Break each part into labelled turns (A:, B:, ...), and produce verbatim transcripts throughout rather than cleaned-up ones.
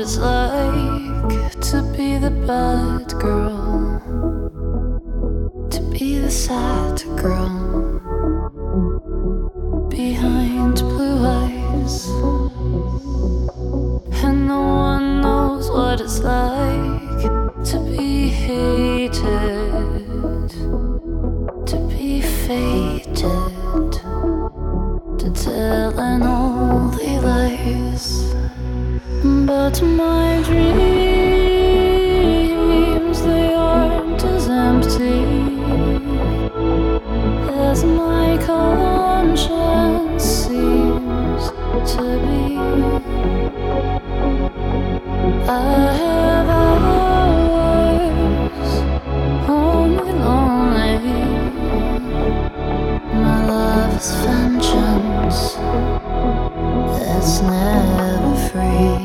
A: it's like to be the bad girl, to be the sad girl behind blue eyes. And no one knows what it's like to be hated, to be fated, to tell an only lies. But my dreams, they aren't as empty as my conscience seems to be. I have hours only lonely. My love is vengeance that's never free.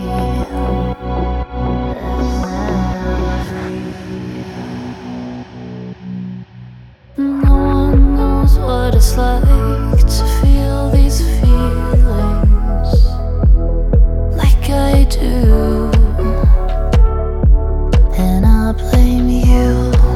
A: That's never free. No one knows what it's like to feel these feelings like I do. And I'll blame you.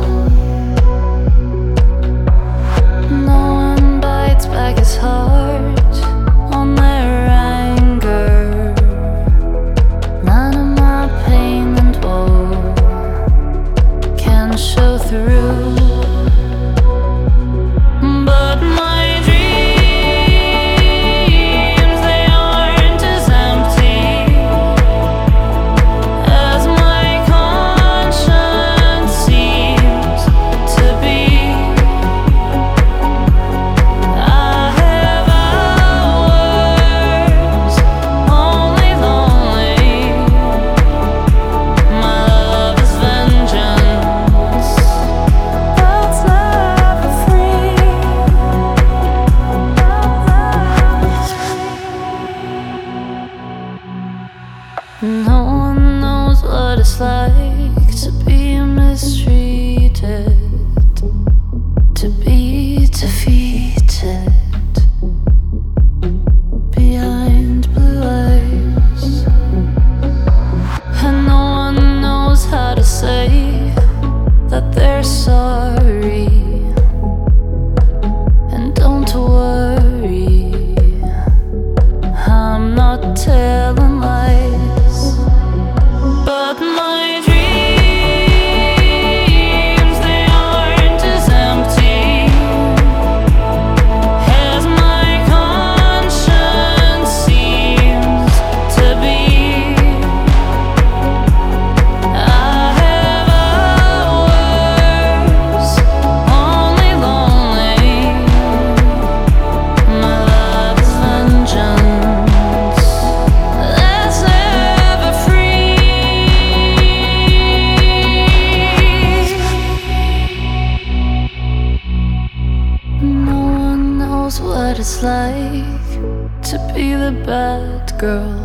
A: No one bites back his heart on their anger. None of my pain and woe can show through. But my dreams, they aren't as empty as my conscience seems to be. I have hours only lonely. My love is vengeance that's never free. No one knows what it's like to be mistreated, to be defeated behind blue eyes. And no one knows how to say that they're sorry. And don't worry, I'm not telling lies. But my dreams, they aren't as empty as my conscience seems to be. I have hours only lonely. My love is vengeance that's never free. No one knows what it's like to be the bad girl,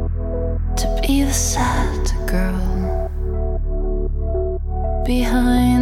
A: to be the sad girl behind